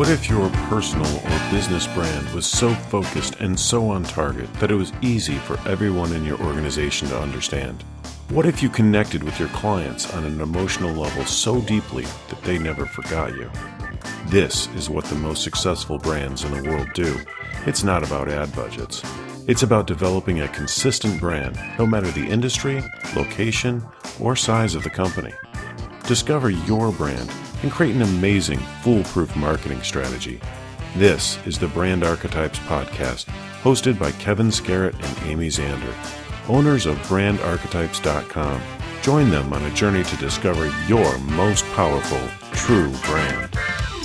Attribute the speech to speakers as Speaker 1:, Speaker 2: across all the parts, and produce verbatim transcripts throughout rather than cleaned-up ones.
Speaker 1: What if your personal or business brand was so focused and so on target that it was easy for everyone in your organization to understand? What if you connected with your clients on an emotional level so deeply that they never forgot you? This is what the most successful brands in the world do. It's not about ad budgets. It's about developing a consistent brand, no matter the industry, location, or size of the company. Discover your brand and create an amazing, foolproof marketing strategy. This is the Brand Archetypes Podcast, hosted by Kevin Scarrett and Amy Zander, owners of brand archetypes dot com. Join them on a journey to discover your most powerful, true brand.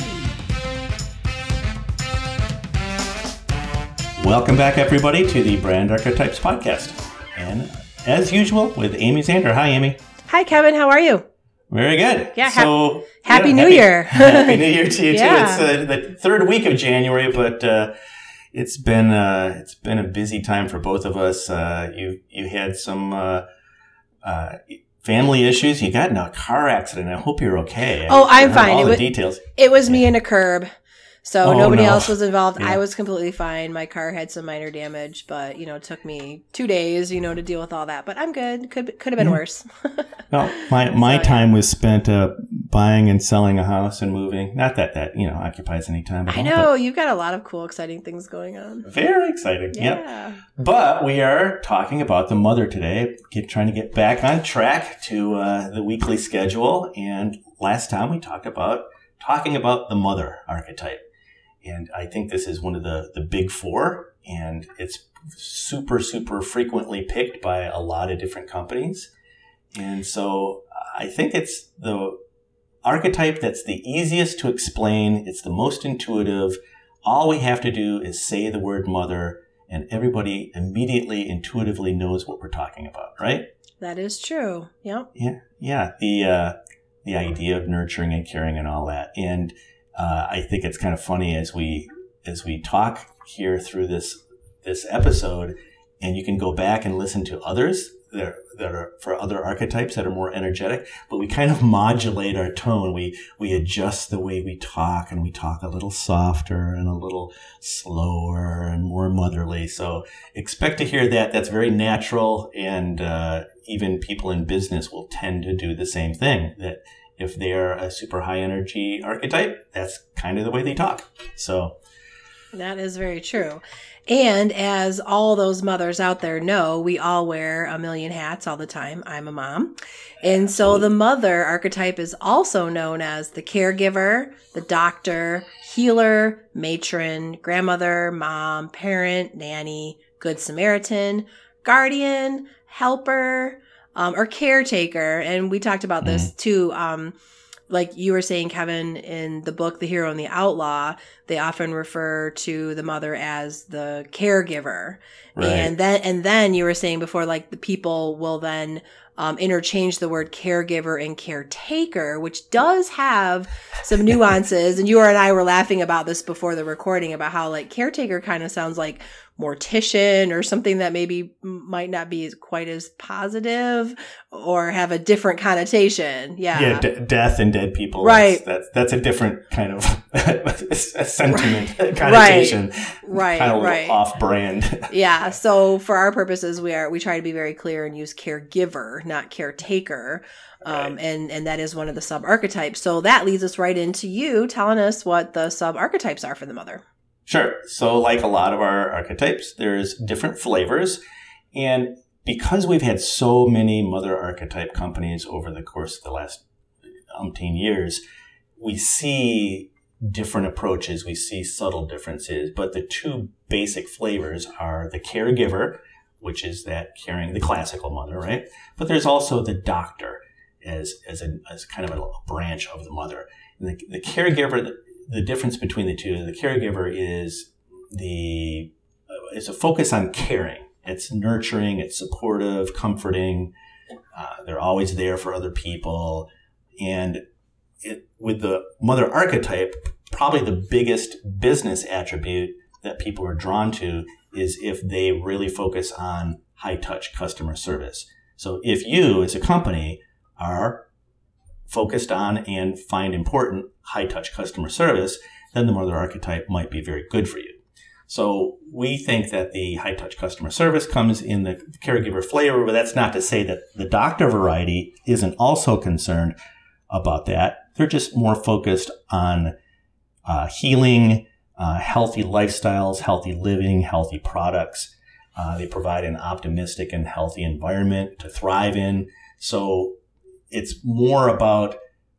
Speaker 2: Welcome back, everybody, to the Brand Archetypes Podcast. And as usual, with Amy Zander. Hi, Amy.
Speaker 3: Hi, Kevin. How are you?
Speaker 2: Very good.
Speaker 3: Yeah.
Speaker 2: So,
Speaker 3: happy
Speaker 2: yeah,
Speaker 3: New
Speaker 2: happy,
Speaker 3: Year.
Speaker 2: Happy New Year to you too.
Speaker 3: Yeah.
Speaker 2: It's uh, the third week of January, but uh, it's been uh, it's been a busy time for both of us. Uh, you you had some uh, uh, family issues. You got in a car accident. I hope you're okay.
Speaker 3: Oh,
Speaker 2: I
Speaker 3: I'm fine.
Speaker 2: All
Speaker 3: it
Speaker 2: the
Speaker 3: was,
Speaker 2: details.
Speaker 3: It was me and a curb. So
Speaker 2: Oh,
Speaker 3: nobody
Speaker 2: no.
Speaker 3: else was involved.
Speaker 2: Yeah.
Speaker 3: I was completely fine. My car had some minor damage, but, you know, it took me two days, you know, to deal with all that. But I'm good. Could could have been
Speaker 2: Yeah.
Speaker 3: worse.
Speaker 2: Well, my my
Speaker 3: So,
Speaker 2: time was spent uh, buying and selling a house and moving. Not that that you know occupies any time. At
Speaker 3: I
Speaker 2: all,
Speaker 3: know. You've got a lot of cool, exciting things going on.
Speaker 2: but very exciting. Yep.
Speaker 3: Yeah.
Speaker 2: But we are talking about the mother today, get, trying to get back on track to uh, the weekly schedule. And last time we talked about talking about the mother archetype. And I think this is one of the, the big four, and it's super, super frequently picked by a lot of different companies. And so I think it's the archetype that's the easiest to explain. It's the most intuitive. All we have to do is say the word mother, and everybody immediately, intuitively knows what we're talking about, right?
Speaker 3: That is true. Yep.
Speaker 2: Yeah, yeah. The uh, the idea of nurturing and caring and all that. And uh, I think it's kind of funny as we as we talk here through this this episode, and you can go back and listen to others that are, that are for other archetypes that are more energetic. But we kind of modulate our tone. We we adjust the way we talk, and we talk a little softer and a little slower and more motherly. So expect to hear that. That's very natural, and uh, even people in business will tend to do the same thing. That if they're a super high energy archetype, that's kind of the way they talk. So
Speaker 3: That is very true. And as all those mothers out there know, we all wear a million hats all the time. I'm a mom. And so the mother archetype is also known as the caregiver, the doctor, healer, matron, grandmother, mom, parent, nanny, good Samaritan, guardian, helper, um, or caretaker. And we talked about this too. Um, Like you were saying, Kevin, in the book, The Hero and the Outlaw, they often refer to the mother as the caregiver.
Speaker 2: Right.
Speaker 3: And then, and then you were saying before, like the people will then um, interchange the word caregiver and caretaker, which does have some nuances. And you and I were laughing about this before the recording about how like caretaker kind of sounds like mortician or something that maybe might not be quite as positive or have a different connotation. Yeah.
Speaker 2: yeah, d- death and dead people.
Speaker 3: Right.
Speaker 2: That's, that's that's a different kind of sentiment connotation.
Speaker 3: Right.
Speaker 2: Kind of
Speaker 3: Right.
Speaker 2: off brand.
Speaker 3: Yeah. So for our purposes, we are we try to be very clear and use caregiver, not caretaker. Um,
Speaker 2: Right.
Speaker 3: and, and that is one of the sub archetypes. So that leads us right into you telling us what the sub archetypes are for the mother.
Speaker 2: Sure. So like a lot of our archetypes, there's different flavors. And because we've had so many mother archetype companies over the course of the last umpteen years, we see different approaches. We see subtle differences. But the two basic flavors are the caregiver, which is that caring, the classical mother, right? But there's also the doctor as as a as kind of a branch of the mother. And the, the caregiver, the, the difference between the two, the caregiver is the uh, is a focus on caring. It's nurturing, it's supportive, comforting. Uh, they're always there for other people. And it, with the mother archetype, probably the biggest business attribute that people are drawn to is if they really focus on high-touch customer service. So if you, as a company, are focused on and find important high-touch customer service, then the mother archetype might be very good for you. So we think that the high-touch customer service comes in the caregiver flavor, but that's not to say that the doctor variety isn't also concerned about that. They're just more focused on uh, healing, uh, healthy lifestyles, healthy living, healthy products. Uh, they provide an optimistic and healthy environment to thrive in. So it's more about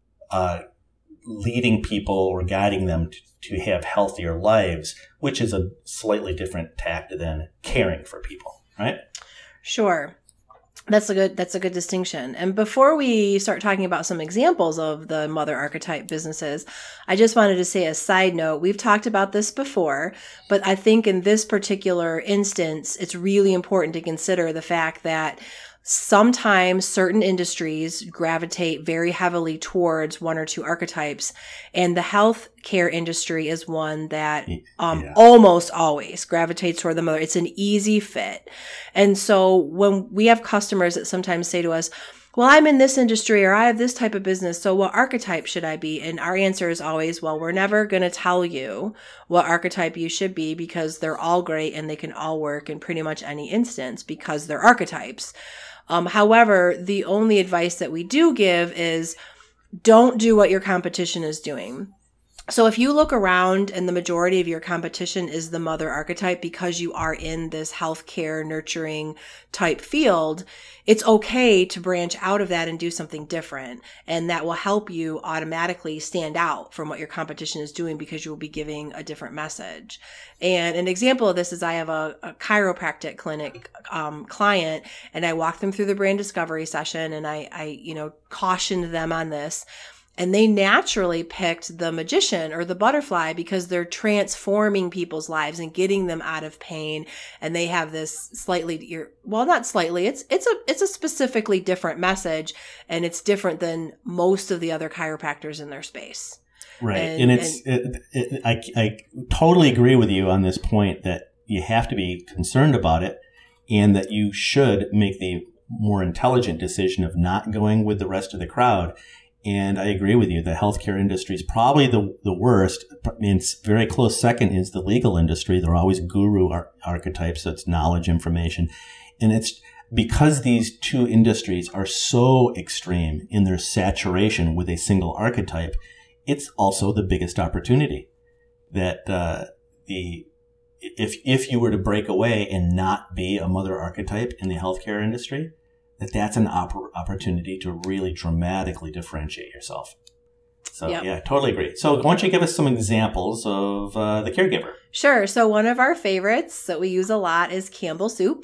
Speaker 2: uh, leading people or guiding them to, to have healthier lives, which is a slightly different tact than caring for people, right?
Speaker 3: Sure. That's a good that's a good distinction. And before we start talking about some examples of the mother archetype businesses, I just wanted to say a side note. We've talked about this before, but I think in this particular instance, it's really important to consider the fact that sometimes certain industries gravitate very heavily towards one or two archetypes, and the healthcare industry is one that um, yeah. almost always gravitates toward the mother. It's an easy fit. And so when we have customers that sometimes say to us, well, I'm in this industry or I have this type of business, so what archetype should I be? And our answer is always, well, we're never going to tell you what archetype you should be because they're all great and they can all work in pretty much any instance because they're archetypes. Um, however, the only advice that we do give is don't do what your competition is doing. So if you look around and the majority of your competition is the mother archetype because you are in this healthcare nurturing type field, it's okay to branch out of that and do something different. And that will help you automatically stand out from what your competition is doing because you will be giving a different message. And an example of this is I have a, a chiropractic clinic um, client, and I walked them through the brand discovery session, and I, I, you know, cautioned them on this. And they naturally picked the magician or the butterfly because they're transforming people's lives and getting them out of pain. And they have this slightly, well, not slightly, it's, it's a, it's a specifically different message, and it's different than most of the other chiropractors in their space.
Speaker 2: Right.
Speaker 3: And,
Speaker 2: and it's, and, it, it, I, I totally agree with you on this point that you have to be concerned about it and that you should make the more intelligent decision of not going with the rest of the crowd. And I agree with you. The healthcare industry is probably the, the worst. It's very close second is the legal industry. They're always guru ar- archetypes. So it's knowledge, information. And it's because these two industries are so extreme in their saturation with a single archetype, it's also the biggest opportunity that uh, the if if you were to break away and not be a mother archetype in the healthcare industry, that that's an op- opportunity to really dramatically differentiate yourself. So, yep. yeah, I totally agree. So why don't you give us some examples of uh, the caregiver?
Speaker 3: Sure. So one of our favorites that we use a lot is Campbell Soup.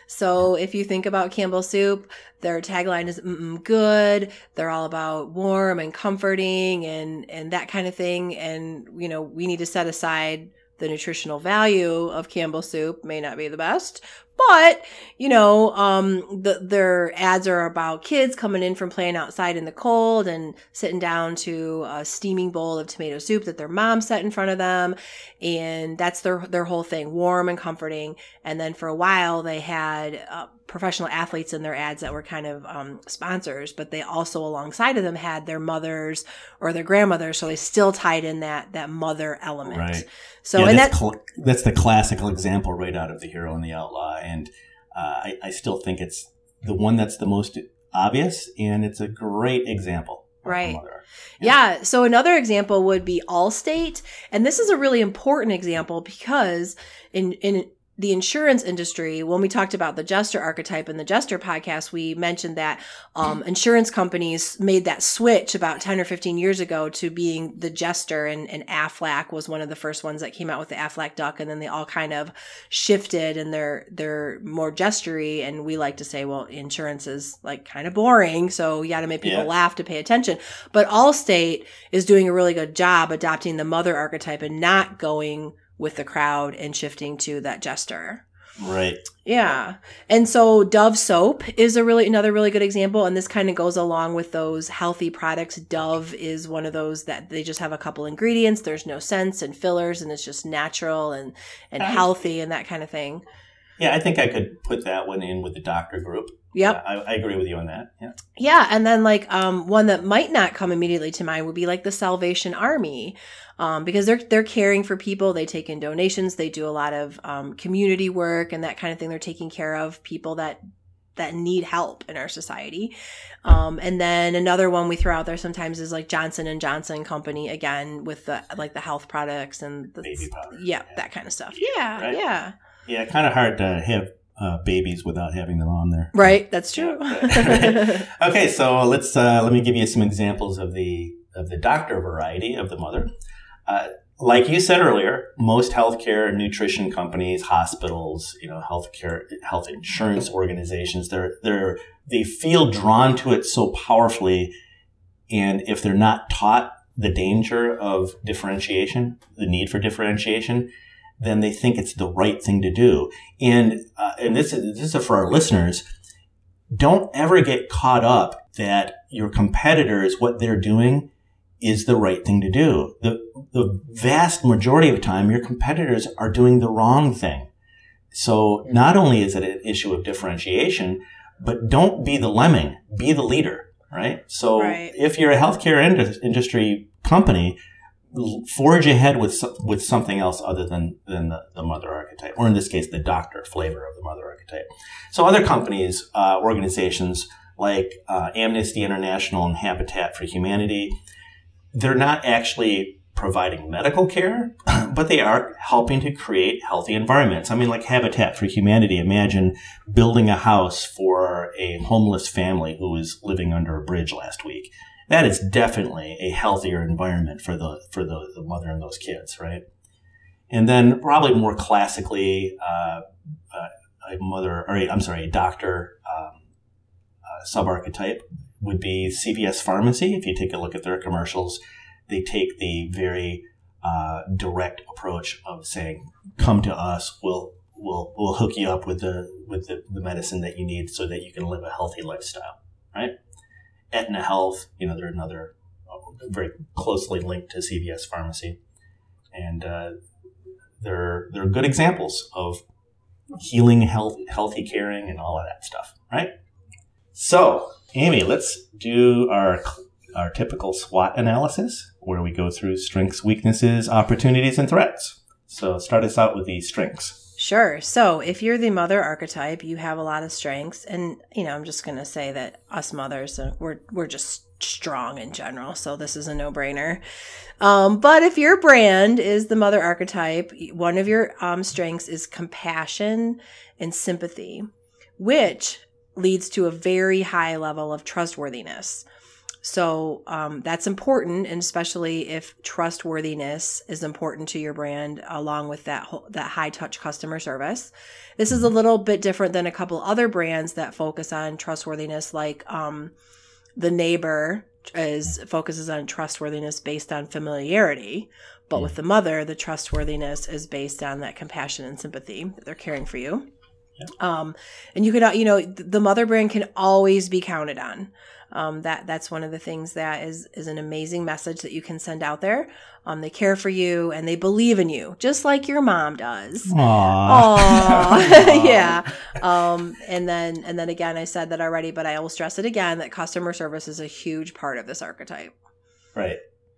Speaker 3: So if you think about Campbell Soup, their tagline is mm-mm good. They're all about warm and comforting and, and that kind of thing. And, you know, we need to set aside the nutritional value of Campbell Soup. May not be the best, but, you know, um, the, their ads are about kids coming in from playing outside in the cold and sitting down to a steaming bowl of tomato soup that their mom set in front of them. And that's their, their whole thing, warm and comforting. And then for a while they had uh, professional athletes in their ads that were kind of um, sponsors, but they also alongside of them had their mothers or their grandmothers. So they still tied in that, that mother element.
Speaker 2: Right.
Speaker 3: So,
Speaker 2: yeah,
Speaker 3: and
Speaker 2: that's,
Speaker 3: that,
Speaker 2: cl- that's the classical example right out of The Hero and the Outlaw. And uh, I, I still think it's the one that's the most obvious, and it's a great example.
Speaker 3: Right.
Speaker 2: Yeah.
Speaker 3: yeah. So another example would be Allstate. And this is a really important example because in, in, the insurance industry, when we talked about the Jester archetype in the Jester podcast, we mentioned that um, insurance companies made that switch about ten or fifteen years ago to being the Jester, and, and Aflac was one of the first ones that came out with the Aflac Duck, and then they all kind of shifted and they're they're more Jestery, and we like to say, well, insurance is like kind of boring, so you got to make people yeah. laugh to pay attention. But Allstate is doing a really good job adopting the mother archetype and not going with the crowd and shifting to that Jester.
Speaker 2: Right.
Speaker 3: Yeah. And so Dove soap is a really, another really good example. And this kind of goes along with those healthy products. Dove is one of those that they just have a couple ingredients. There's no scents and fillers, and it's just natural and, and healthy and that kind of thing.
Speaker 2: Yeah, I think I could put that one in with the doctor group.
Speaker 3: Yep.
Speaker 2: Yeah, I, I agree with you on that. Yeah.
Speaker 3: Yeah. And then like um, one that might not come immediately to mind would be like the Salvation Army, um, because they're they're caring for people. They take in donations. They do a lot of um, community work and that kind of thing. They're taking care of people that that need help in our society. Um, and then another one we throw out there sometimes is like Johnson and Johnson Company, again, with the like the health products and the
Speaker 2: baby powder.
Speaker 3: Yeah, yeah, that kind of stuff. Yeah,
Speaker 2: right?
Speaker 3: yeah.
Speaker 2: Yeah, kind of hard to have uh, babies without having them on there.
Speaker 3: Right, that's true.
Speaker 2: Yeah. Okay, so let's uh, let me give you some examples of the of the doctor variety of the mother. Uh, like you said earlier, most healthcare and nutrition companies, hospitals, you know, healthcare, health insurance organizations, they're they're they feel drawn to it so powerfully, and if they're not taught the danger of differentiation, the need for differentiation, then they think it's the right thing to do. And uh, and this is this is for our listeners. Don't ever get caught up that your competitors, what they're doing, is the right thing to do. The the vast majority of the time, your competitors are doing the wrong thing. So not only is it an issue of differentiation, but don't be the lemming, be the leader, right? So
Speaker 3: right.
Speaker 2: If you're a healthcare ind- industry company, forge ahead with with something else other than than the, the mother archetype, or in this case, the doctor flavor of the mother archetype. So other companies, uh, organizations like uh, Amnesty International and Habitat for Humanity, they're not actually providing medical care, but they are helping to create healthy environments. I mean, like Habitat for Humanity, imagine building a house for a homeless family who was living under a bridge last week. That is definitely a healthier environment for the for the, the mother and those kids, right? And then probably more classically, uh, uh, a mother, or a, I'm sorry, a doctor um, uh, sub-archetype would be C V S Pharmacy. If you take a look at their commercials, they take the very uh, direct approach of saying, "Come to us. We'll we'll we'll hook you up with the with the, the medicine that you need so that you can live a healthy lifestyle." Right? Aetna Health, you know, they're another uh, very closely linked to C V S Pharmacy, and uh, they're they're good examples of healing, health, healthy caring, and all of that stuff. Right? So, Amy, let's do our our typical SWOT analysis, where we go through strengths, weaknesses, opportunities, and threats. So start us out with the strengths.
Speaker 3: Sure. So if you're the mother archetype, you have a lot of strengths. And, you know, I'm just going to say that us mothers, uh, we're we're just strong in general. So this is a no-brainer. Um, but if your brand is the mother archetype, one of your um, strengths is compassion and sympathy, which leads to a very high level of trustworthiness. So um, that's important, and especially if trustworthiness is important to your brand, along with that whole, that high touch customer service. This is a little bit different than a couple other brands that focus on trustworthiness, like um, the Neighbor is focuses on trustworthiness based on familiarity, but mm. with the mother, the trustworthiness is based on that compassion and sympathy that they're caring for you. Yeah. Um, and you could, you know, the mother brand can always be counted on. Um, that that's one of the things that is is an amazing message that you can send out there. Um, they care for you and they believe in you, just like your mom does.
Speaker 2: Aww.
Speaker 3: Aww. Yeah. Um, and then and then again, I said that already, but I will stress it again that customer service is a huge part of this archetype.
Speaker 2: Right.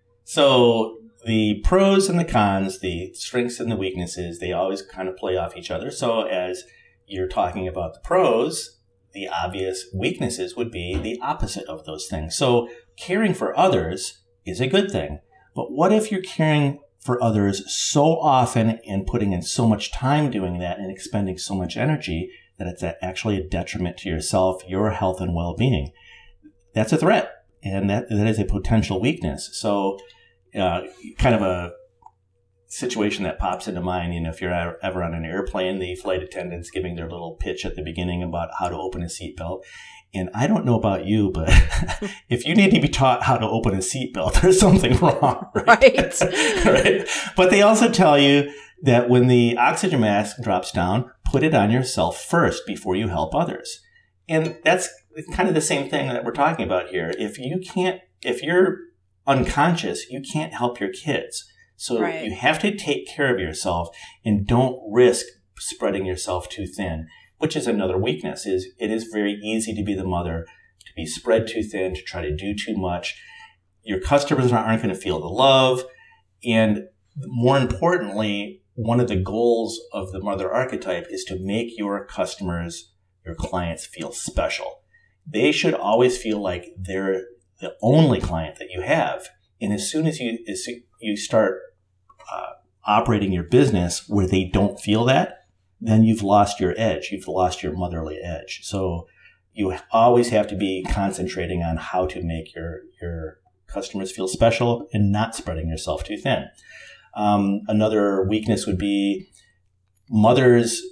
Speaker 2: So the pros and the cons, the strengths and the weaknesses, they always kind of play off each other. So as you're talking about the pros, the obvious weaknesses would be the opposite of those things. So caring for others is a good thing. But what if you're caring for others so often and putting in so much time doing that and expending so much energy that it's actually a detriment to yourself, your health and well-being? That's a threat. And that, that is a potential weakness. So uh, kind of a situation that pops into mind, you know, if you're ever on an airplane, the flight attendants giving their little pitch at the beginning about how to open a seatbelt. And I don't know about you, but if you need to be taught how to open a seatbelt, there's something wrong, right?
Speaker 3: Right.
Speaker 2: Right. But they also tell you that when the oxygen mask drops down, put it on yourself first before you help others. And that's kind of the same thing that we're talking about here. If you can't, if you're unconscious, you can't help your kids. So
Speaker 3: right.
Speaker 2: You have to take care of yourself and don't risk spreading yourself too thin. which is another weakness, is it is very easy to be the mother, to be spread too thin, to try to do too much. Your customers aren't going to feel the love. And more importantly, one of the goals of the mother archetype is to make your customers, your clients feel special. They should always feel like they're the only client that you have. And as soon as you, as you start uh, operating your business where they don't feel that, then you've lost your edge. You've lost your motherly edge. So you always have to be concentrating on how to make your, your customers feel special and not spreading yourself too thin. Um, another weakness would be mothers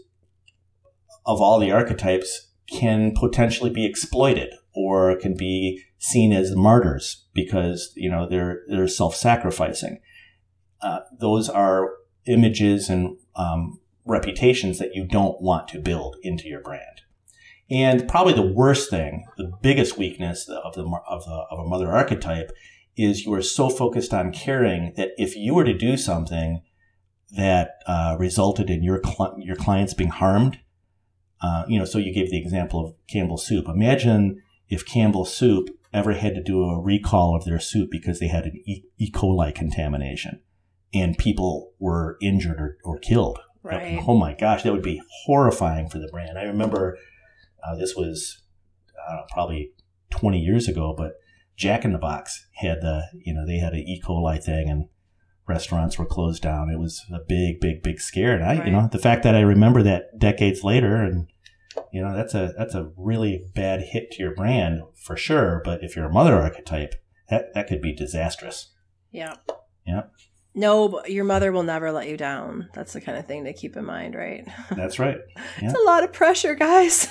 Speaker 2: of all the archetypes can potentially be exploited or can be seen as martyrs because, you know, they're, they're self-sacrificing. Uh, those are images and, um, reputations that you don't want to build into your brand. And probably the worst thing, the biggest weakness of the of the of a mother archetype is you are so focused on caring that if you were to do something that uh, resulted in your cl- your clients being harmed, uh, you know, so you gave the example of Campbell's Soup. Imagine if Campbell's Soup ever had to do a recall of their soup because they had an E. E. coli contamination and people were injured or, or killed.
Speaker 3: Right.
Speaker 2: Oh my gosh, that would be horrifying for the brand. I remember uh, this was uh, probably twenty years ago, but Jack in the Box had the, you know, they had an E. coli thing and restaurants were closed down. It was a big, big, big scare. And I, right. you know, the fact that I remember that decades later and, you know, that's a, that's a really bad hit to your brand for sure. But if you're a mother archetype, that, that could be disastrous.
Speaker 3: Yeah.
Speaker 2: Yeah.
Speaker 3: No, but your mother will never let you down. That's the kind of thing to keep in mind, right?
Speaker 2: That's right. Yeah.
Speaker 3: It's a lot of pressure, guys.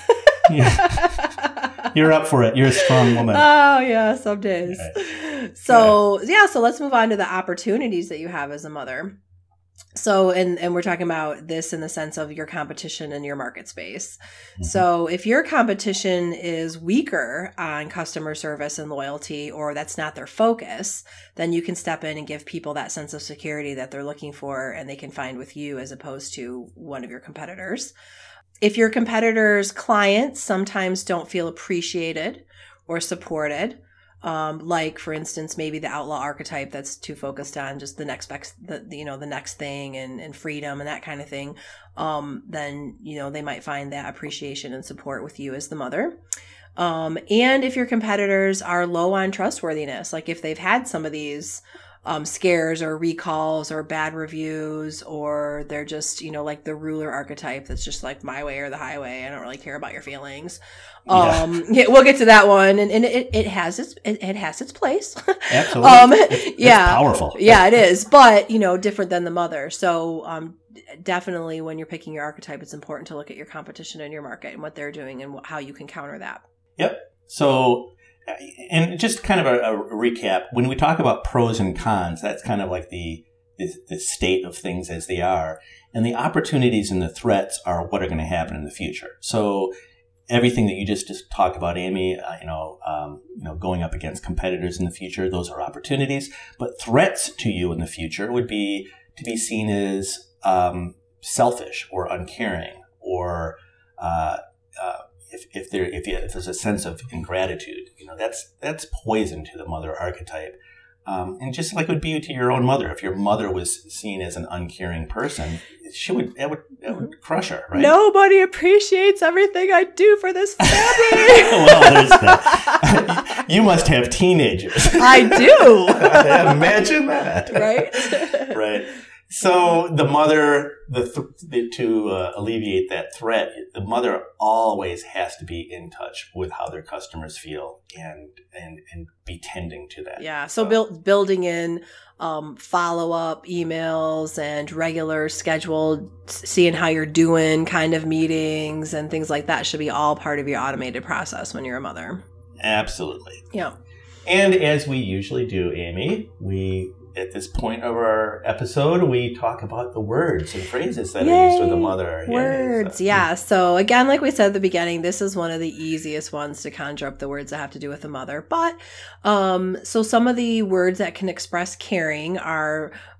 Speaker 2: Yeah. You're up for it. You're a strong woman.
Speaker 3: Oh, yeah, some days.
Speaker 2: Right.
Speaker 3: So, yeah. yeah, so let's move on to the opportunities that you have as a mother. So, and, and we're talking about this in the sense of your competition in your market space. Mm-hmm. So if your competition is weaker on customer service and loyalty, or that's not their focus, then you can step in and give people that sense of security that they're looking for and they can find with you as opposed to one of your competitors. If your competitors' clients sometimes don't feel appreciated or supported, Um, like for instance, maybe the outlaw archetype that's too focused on just the next, the, you know, the next thing and, and freedom and that kind of thing. Um, then, you know, they might find that appreciation and support with you as the mother. Um, and if your competitors are low on trustworthiness, like if they've had some of these, um, scares or recalls or bad reviews, or they're just, you know, like the ruler archetype that's just like my way or the highway. I don't really care about your feelings. Um, yeah. yeah, we'll get to that one. And, and it, it has its, it, it has its place.
Speaker 2: Absolutely.
Speaker 3: um,
Speaker 2: it's,
Speaker 3: yeah.
Speaker 2: It's powerful.
Speaker 3: Yeah, it is. But, you know, different than the mother. So, um, definitely when you're picking your archetype, it's important to look at your competition in your market and what they're doing and how you can counter that.
Speaker 2: Yep. So, and just kind of a, a recap, when we talk about pros and cons, that's kind of like the, the, the state of things as they are. And the opportunities and the threats are what are going to happen in the future. So everything that you just, just talked about, Amy, uh, you know, um, you know, going up against competitors in the future, those are opportunities. But threats to you in the future would be to be seen as um, selfish or uncaring, or uh, uh, if if there if, you, if there's a sense of ingratitude, you know, that's that's poison to the mother archetype. Um, and just like it would be to your own mother, if your mother was seen as an uncaring person, she would that would that would crush her, right?
Speaker 3: Nobody appreciates everything I do for this family.
Speaker 2: Well, there's that. You must have teenagers.
Speaker 3: I do.
Speaker 2: Imagine that,
Speaker 3: right?
Speaker 2: Right. So the mother, the, th- the to uh, alleviate that threat, the mother always has to be in touch with how their customers feel and and and be tending to that.
Speaker 3: Yeah. So, so. Build, building in um, follow up emails and regular scheduled seeing how you're doing kind of meetings and things like that should be all part of your automated process when you're a mother.
Speaker 2: Absolutely.
Speaker 3: Yeah.
Speaker 2: And as we usually do, Amy, we. At this point of our episode, we talk about the words and phrases that
Speaker 3: Yay,
Speaker 2: are used with the mother.
Speaker 3: Words, yeah, so. yeah. So again, like we said at the beginning, this is one of the easiest ones to conjure up the words that have to do with the mother. But um, so some of the words that can express caring are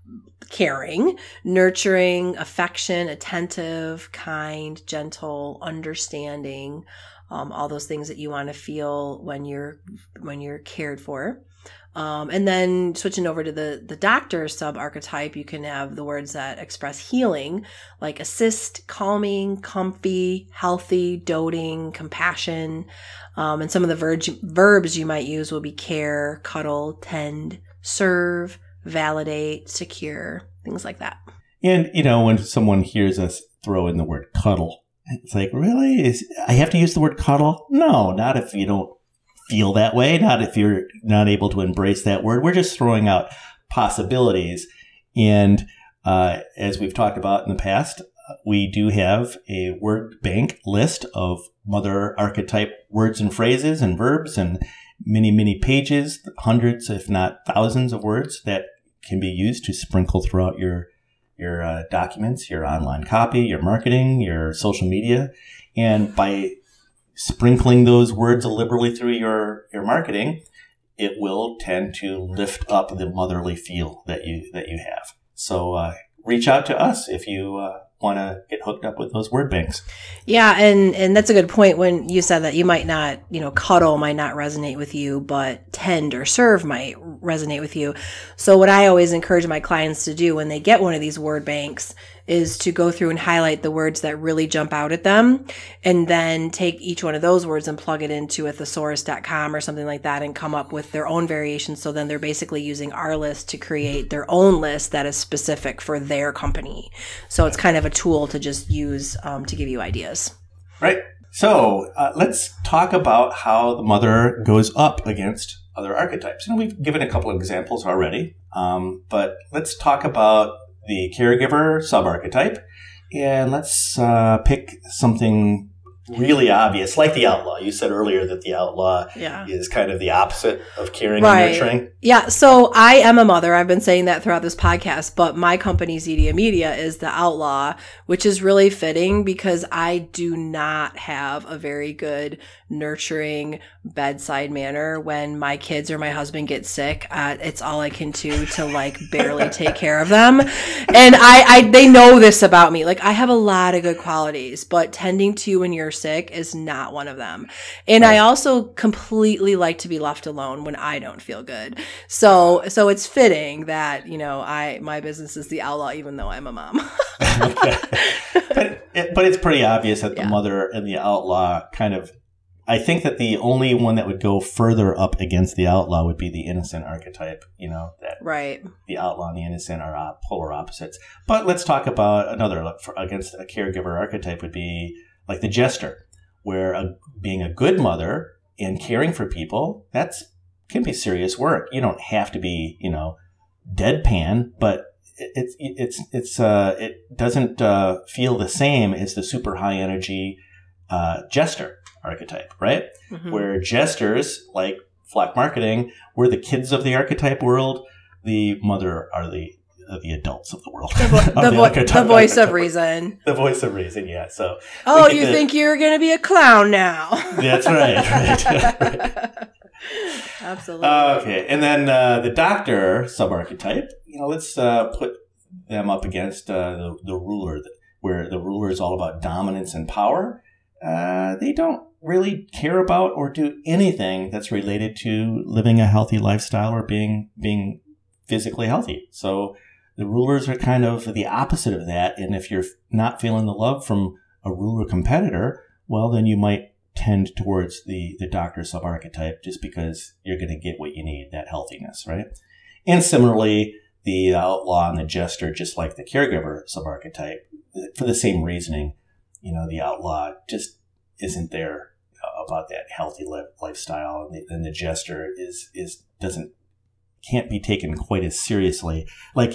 Speaker 3: caring, nurturing, affection, attentive, kind, gentle, understanding, um, all those things that you want to feel when you're when you're cared for. Um, and then switching over to the, the doctor sub-archetype, you can have the words that express healing, like assist, calming, comfy, healthy, doting, compassion. Um, and some of the ver- verbs you might use will be care, cuddle, tend, serve, validate, secure, things like that.
Speaker 2: And, you know, when someone hears us throw in the word cuddle, it's like, really? Is I have to use the word cuddle? No, not if you don't feel that way, not if you're not able to embrace that word. We're just throwing out possibilities. And uh, as we've talked about in the past, we do have a word bank list of mother archetype words and phrases and verbs and many, many pages, hundreds, if not thousands of words that can be used to sprinkle throughout your your uh, documents, your online copy, your marketing, your social media. And by sprinkling those words liberally through your, your marketing, it will tend to lift up the motherly feel that you that you have. So uh, reach out to us if you uh, want to get hooked up with those word banks.
Speaker 3: Yeah, and and that's a good point when you said that you might not, you know, cuddle might not resonate with you, but tend or serve might resonate with you. So what I always encourage my clients to do when they get one of these word banks is to go through and highlight the words that really jump out at them, and then take each one of those words and plug it into a thesaurus dot com or something like that and come up with their own variations. So then they're basically using our list to create their own list that is specific for their company. So it's kind of a tool to just use um, to give you ideas.
Speaker 2: Right. So uh, let's talk about how the mother goes up against other archetypes. And we've given a couple of examples already, um, but let's talk about the caregiver sub-archetype, and let's uh, pick something really obvious, like the outlaw. You said earlier that the outlaw
Speaker 3: yeah.
Speaker 2: is kind of the opposite of caring
Speaker 3: right.
Speaker 2: and nurturing.
Speaker 3: Yeah, so I am a mother. I've been saying that throughout this podcast, but my company, Zedia Media, is the outlaw, which is really fitting because I do not have a very good nurturing bedside manner. When my kids or my husband get sick, uh, it's all I can do to like barely take care of them. And I, I, they know this about me. Like I have a lot of good qualities, but tending to when you're sick is not one of them. And right. I also completely like to be left alone when I don't feel good. So, so it's fitting that, you know, I, my business is the outlaw, even though I'm a mom.
Speaker 2: Okay. But, it, but it's pretty obvious that the
Speaker 3: yeah.
Speaker 2: mother and the outlaw kind of, I think that the only one that would go further up against the outlaw would be the innocent archetype, you know, that
Speaker 3: right.
Speaker 2: the outlaw and the innocent are uh, polar opposites. But let's talk about another look for, against a caregiver archetype would be like the jester, where a, being a good mother and caring for people, that's can be serious work. You don't have to be, you know, deadpan, but it's it, it's it's uh it doesn't uh, feel the same as the super high energy uh, jester archetype, right? Mm-hmm. Where jesters, like Flock Marketing, we're the kids of the archetype world. The mother are the uh, the adults of the world.
Speaker 3: The, vo- the, vo- the voice archetype. of reason.
Speaker 2: The voice of reason, yeah. So.
Speaker 3: Oh, you to, think you're going to be a clown now?
Speaker 2: That's right. Right. right.
Speaker 3: Absolutely.
Speaker 2: Uh, okay, and then uh, the doctor subarchetype. You know, let's uh, put them up against uh, the the ruler, where the ruler is all about dominance and power. Uh, they don't really care about or do anything that's related to living a healthy lifestyle or being being physically healthy. So the rulers are kind of the opposite of that. And if you're not feeling the love from a ruler competitor, well, then you might tend towards the, the doctor subarchetype just because you're going to get what you need, that healthiness, right? And similarly, the outlaw and the jester, just like the caregiver subarchetype, for the same reasoning, you know, the outlaw just isn't there about that healthy lifestyle, and the, and the jester is is doesn't can't be taken quite as seriously. Like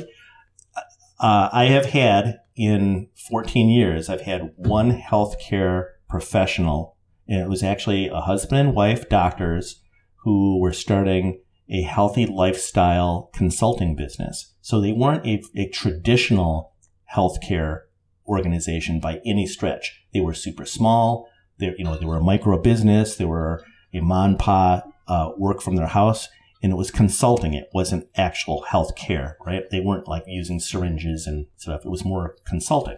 Speaker 2: uh, I have had in fourteen years, I've had one healthcare professional, and it was actually a husband and wife doctors who were starting a healthy lifestyle consulting business. So they weren't a, a traditional healthcare organization by any stretch. They were super small. They, you know, they were a micro business. They were a mom and pa uh, work from their house, and it was consulting. It wasn't actual health care, right? They weren't like using syringes and stuff. It was more consulting.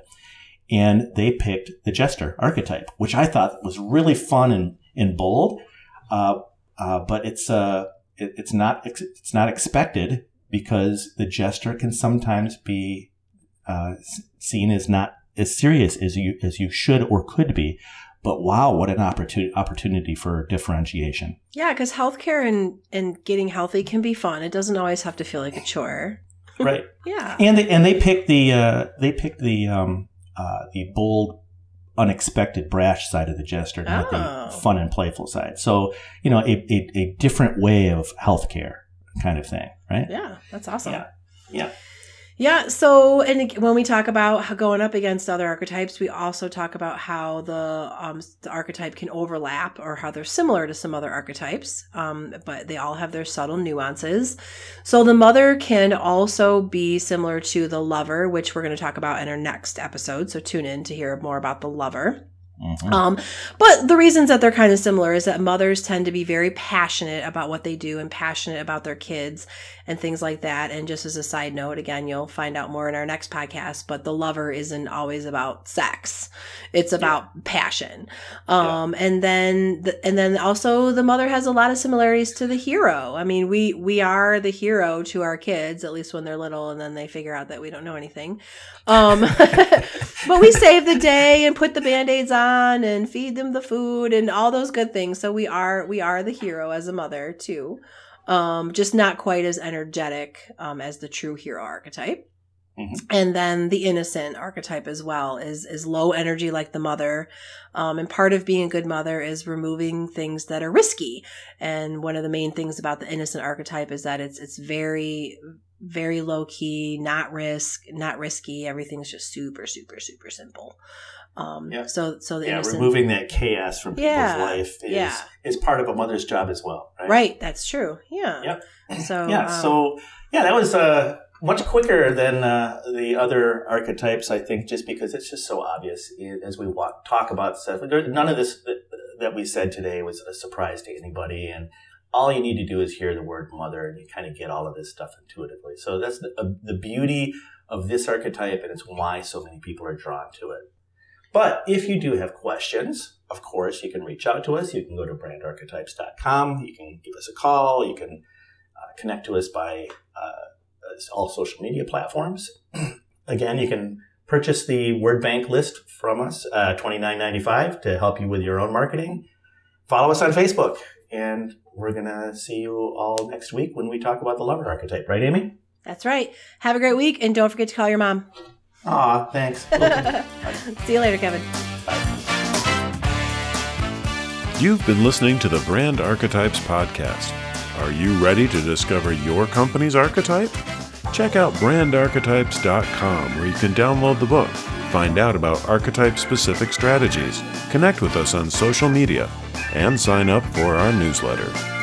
Speaker 2: And they picked the jester archetype, which I thought was really fun and, and bold. Uh, uh, but it's, uh, it, it's not, it's not expected, because the jester can sometimes be, uh, seen as not as serious as you, as you should or could be. But wow, what an opportunity opportunity for differentiation.
Speaker 3: Yeah, because healthcare and, and getting healthy can be fun. It doesn't always have to feel like a chore.
Speaker 2: Right.
Speaker 3: Yeah.
Speaker 2: And they, and they picked the, uh, they picked the, um, uh, the bold, unexpected, brash side of the jester, not
Speaker 3: Oh.
Speaker 2: the fun and playful side. So, you know, a, a, a different way of healthcare kind of thing, right?
Speaker 3: Yeah, that's awesome.
Speaker 2: Yeah. Yeah.
Speaker 3: Yeah, so and when we talk about how going up against other archetypes, we also talk about how the um, the archetype can overlap, or how they're similar to some other archetypes, um, but they all have their subtle nuances. So the mother can also be similar to the lover, which we're going to talk about in our next episode. So tune in to hear more about the lover.
Speaker 2: Mm-hmm.
Speaker 3: Um, but the reasons that they're kind of similar is that mothers tend to be very passionate about what they do and passionate about their kids and things like that. And just as a side note, again, you'll find out more in our next podcast, but the lover isn't always about sex. It's about yeah. passion. Um, yeah. and then, the, and then also the mother has a lot of similarities to the hero. I mean, we, we are the hero to our kids, at least when they're little, and then they figure out that we don't know anything. Um, but we save the day and put the Band-Aids on and feed them the food and all those good things. So we are, we are the hero as a mother too. Um, just not quite as energetic, um, as the true hero archetype. Mm-hmm. And then the innocent archetype as well is, is low energy like the mother. Um, and part of being a good mother is removing things that are risky. And one of the main things about the innocent archetype is that it's, it's very, very low key, not risk, not risky. Everything's just super, super, super simple. Um, yeah. so, so the
Speaker 2: yeah,
Speaker 3: innocent,
Speaker 2: removing that chaos from people's
Speaker 3: yeah,
Speaker 2: life is,
Speaker 3: yeah.
Speaker 2: is part of a mother's job as well. Right.
Speaker 3: Right. That's true. Yeah.
Speaker 2: Yep.
Speaker 3: So,
Speaker 2: yeah.
Speaker 3: um,
Speaker 2: so yeah, that was, uh, much quicker than, uh, the other archetypes, I think, just because it's just so obvious as we walk, talk about stuff. None of this that, that we said today was a surprise to anybody. And all you need to do is hear the word mother, and you kind of get all of this stuff intuitively. So that's the, uh, the beauty of this archetype, and it's why so many people are drawn to it. But if you do have questions, of course, you can reach out to us. You can go to brand archetypes dot com. You can give us a call. You can uh, connect to us by uh, all social media platforms. Again, you can purchase the word bank list from us, uh, twenty-nine ninety-five, to help you with your own marketing. Follow us on Facebook, and we're going to see you all next week when we talk about the lover archetype. Right, Amy?
Speaker 3: That's right. Have a great week, and don't forget to call your mom.
Speaker 2: Aw, thanks.
Speaker 3: See you later, Kevin.
Speaker 2: Bye.
Speaker 1: You've been listening to the Brand Archetypes Podcast. Are you ready to discover your company's archetype? Check out brand archetypes dot com, where you can download the book, find out about archetype-specific strategies, connect with us on social media, and sign up for our newsletter.